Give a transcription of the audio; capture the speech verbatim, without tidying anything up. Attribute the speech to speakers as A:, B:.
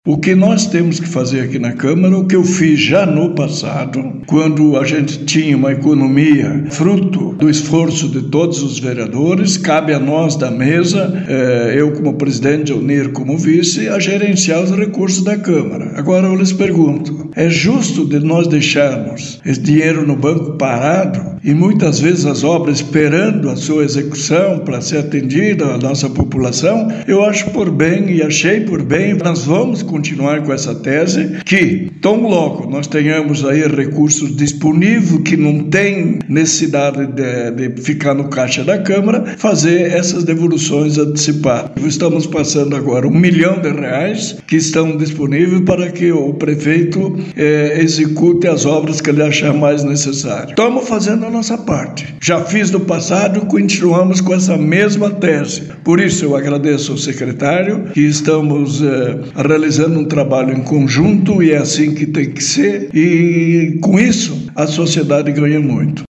A: O que nós temos que fazer aqui na Câmara, o que eu fiz já no passado, quando a gente tinha uma economia fruto do esforço de todos os vereadores, cabe a nós da mesa, eh, eu como presidente, o Nir como vice, a gerenciar os recursos da Câmara. Agora eu lhes pergunto, é justo de nós deixarmos esse dinheiro no banco parado e muitas vezes as obras esperando a sua execução para ser atendida à nossa população? Eu acho por bem e achei por bem, nós vamos continuar com essa tese que, tão logo nós tenhamos aí recursos disponíveis que não tem necessidade de, de ficar no caixa da Câmara, fazer essas devoluções antecipadas. Estamos passando agora um milhão de reais que estão disponíveis para que o prefeito eh, execute as obras que ele achar mais necessário. Estamos fazendo a nossa parte. Já fiz no passado, continuamos com essa mesma tese. Por isso eu agradeço ao secretário que estamos eh, realizando um trabalho em conjunto e é assim que tem que ser, e com isso a sociedade ganha muito.